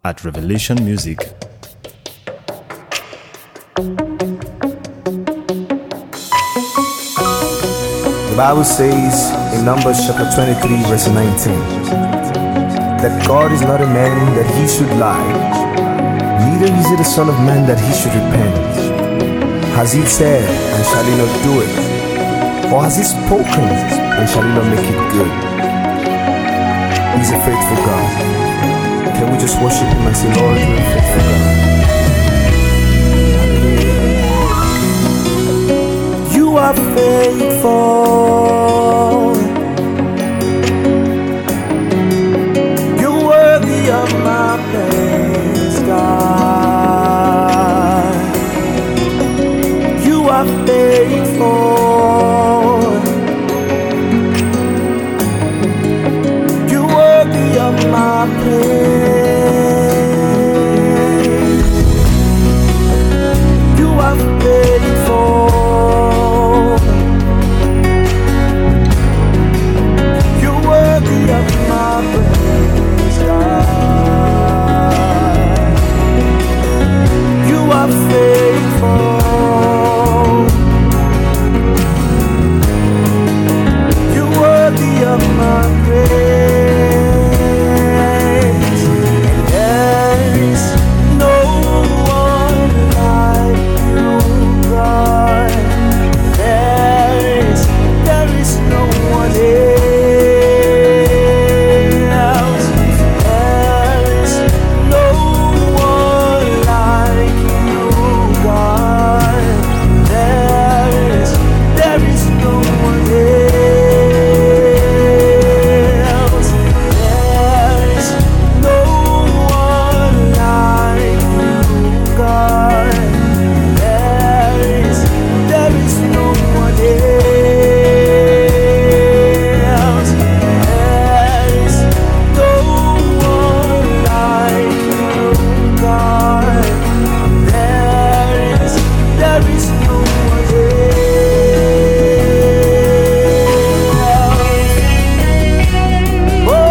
at Revelation Music. The Bible says in Numbers chapter 23 verse 19 that God is not a man that he should lie, neither is he the son of man that he should repent. Has he said, and shall he not do it? Or has he spoken, and shall he not make it good? He's a faithful God. Can we just worship him and say, Lord, you're a faithful God? You are faithful. You're worthy of my praise, God. You are faithful. You're worthy of my praise. You are faithful. You're worthy of my praise, God. You are faithful. You're worthy of my praise. There is no one like you, God. There is no one else. There is no one like you, God. There is no one else. There is no one like you, God. There is no one else. There is no one like you, God. There is no one else. Oh,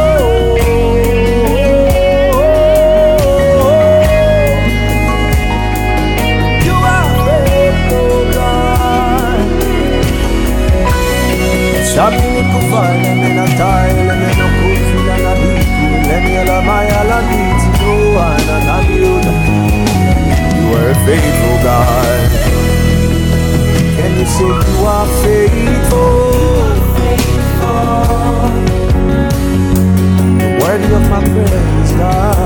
you are faithful, God. Shabini kufanya mena taile mena kufila na biku lemi ala maya la biti no ana na biuda. You are a faithful God. Can you say you are faithful? Worthy of my praise, God.